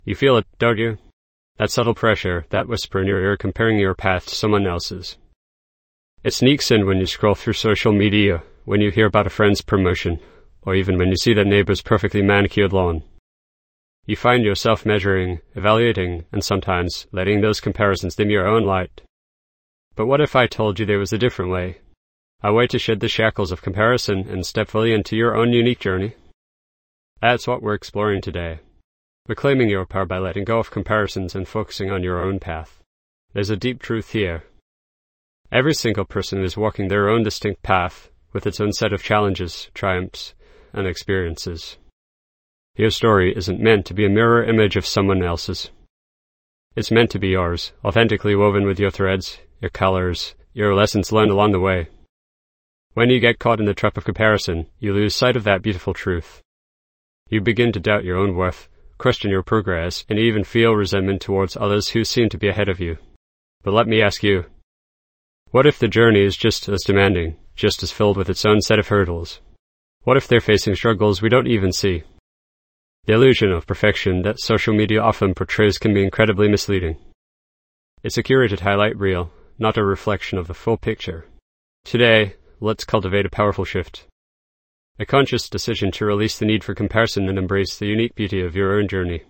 You feel it, don't you? That subtle pressure, that whisper in your ear comparing your path to someone else's. It sneaks in when you scroll through social media, when you hear about a friend's promotion, or even when you see that neighbor's perfectly manicured lawn. You find yourself measuring, evaluating, and sometimes letting those comparisons dim your own light. But what if I told you there was a different way? A way to shed the shackles of comparison and step fully into your own unique journey? That's what we're exploring today. Reclaiming your power by letting go of comparisons and focusing on your own path. There's a deep truth here. Every single person is walking their own distinct path, with its own set of challenges, triumphs, and experiences. Your story isn't meant to be a mirror image of someone else's. It's meant to be yours, authentically woven with your threads, your colors, your lessons learned along the way. When you get caught in the trap of comparison, you lose sight of that beautiful truth. You begin to doubt your own worth, question your progress, and even feel resentment towards others who seem to be ahead of you. But let me ask you, what if the journey is just as demanding, just as filled with its own set of hurdles? What if they're facing struggles we don't even see? The illusion of perfection that social media often portrays can be incredibly misleading. It's a curated highlight reel, not a reflection of the full picture. Today, let's cultivate a powerful shift. A conscious decision to release the need for comparison and embrace the unique beauty of your own journey.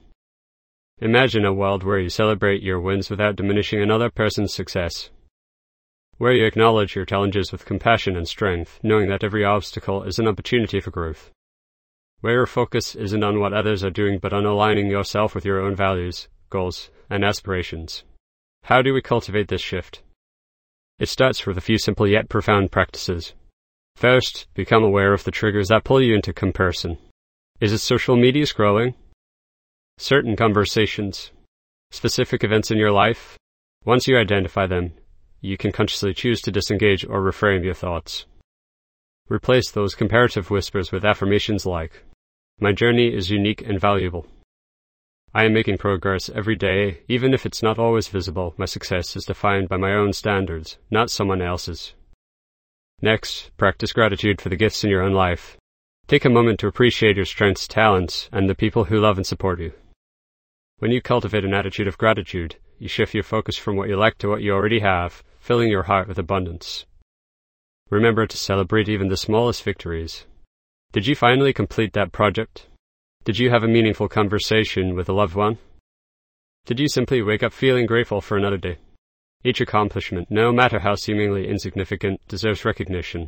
Imagine a world where you celebrate your wins without diminishing another person's success. Where you acknowledge your challenges with compassion and strength, knowing that every obstacle is an opportunity for growth. Where your focus isn't on what others are doing but on aligning yourself with your own values, goals, and aspirations. How do we cultivate this shift? It starts with a few simple yet profound practices. First, become aware of the triggers that pull you into comparison. Is it social media scrolling? Certain conversations? Specific events in your life? Once you identify them, you can consciously choose to disengage or reframe your thoughts. Replace those comparative whispers with affirmations like, "My journey is unique and valuable. I am making progress every day, even if it's not always visible. My success is defined by my own standards, not someone else's." Next, practice gratitude for the gifts in your own life. Take a moment to appreciate your strengths, talents, and the people who love and support you. When you cultivate an attitude of gratitude, you shift your focus from what you lack to what you already have, filling your heart with abundance. Remember to celebrate even the smallest victories. Did you finally complete that project? Did you have a meaningful conversation with a loved one? Did you simply wake up feeling grateful for another day? Each accomplishment, no matter how seemingly insignificant, deserves recognition.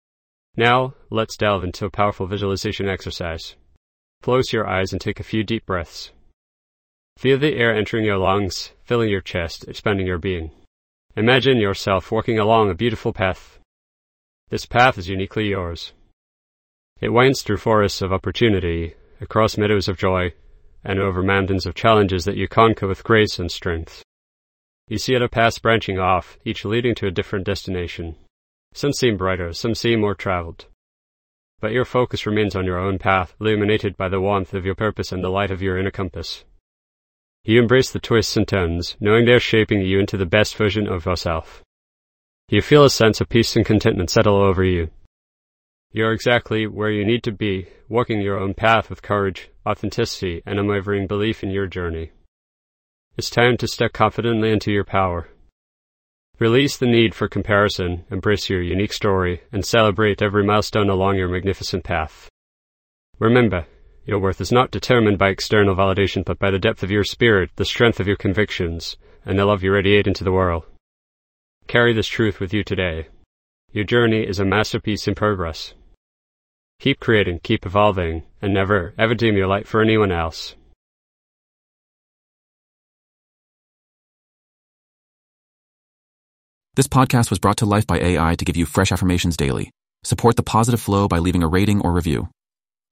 Now, let's delve into a powerful visualization exercise. Close your eyes and take a few deep breaths. Feel the air entering your lungs, filling your chest, expanding your being. Imagine yourself walking along a beautiful path. This path is uniquely yours. It winds through forests of opportunity, across meadows of joy, and over mountains of challenges that you conquer with grace and strength. You see other paths branching off, each leading to a different destination. Some seem brighter, some seem more traveled. But your focus remains on your own path, illuminated by the warmth of your purpose and the light of your inner compass. You embrace the twists and turns, knowing they're shaping you into the best version of yourself. You feel a sense of peace and contentment settle over you. You're exactly where you need to be, walking your own path with courage, authenticity, and unwavering belief in your journey. It's time to step confidently into your power. Release the need for comparison, embrace your unique story, and celebrate every milestone along your magnificent path. Remember, your worth is not determined by external validation, but by the depth of your spirit, the strength of your convictions, and the love you radiate into the world. Carry this truth with you today. Your journey is a masterpiece in progress. Keep creating, keep evolving, and never, ever dim your light for anyone else. This podcast was brought to life by AI to give you fresh affirmations daily. Support the positive flow by leaving a rating or review.